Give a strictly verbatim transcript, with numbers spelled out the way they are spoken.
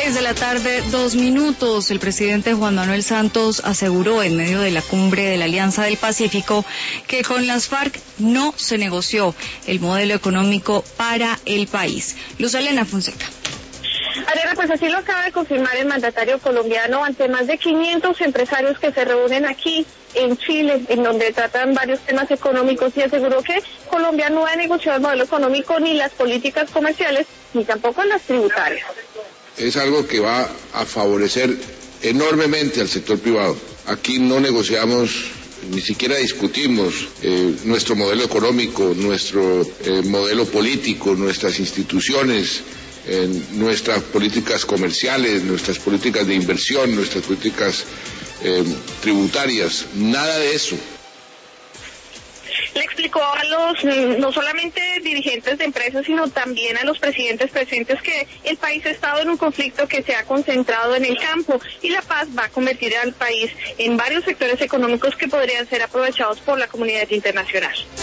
Seis de la tarde, dos minutos. El presidente Juan Manuel Santos aseguró en medio de la cumbre de la Alianza del Pacífico que con las FARC no se negoció el modelo económico para el país. Luz Elena Fonseca. Ariana, pues así lo acaba de confirmar el mandatario colombiano ante más de quinientos empresarios que se reúnen aquí en Chile, en donde tratan varios temas económicos, y aseguró que Colombia no ha negociado el modelo económico ni las políticas comerciales, ni tampoco las tributarias. Es algo que va a favorecer enormemente al sector privado. Aquí no negociamos, ni siquiera discutimos eh, nuestro modelo económico, nuestro eh, modelo político, nuestras instituciones, eh, nuestras políticas comerciales, nuestras políticas de inversión, nuestras políticas eh, tributarias, nada de eso. Le explicó a los, no solamente dirigentes de empresas, sino también a los presidentes presentes que el país ha estado en un conflicto que se ha concentrado en el campo, y la paz va a convertir al país en varios sectores económicos que podrían ser aprovechados por la comunidad internacional.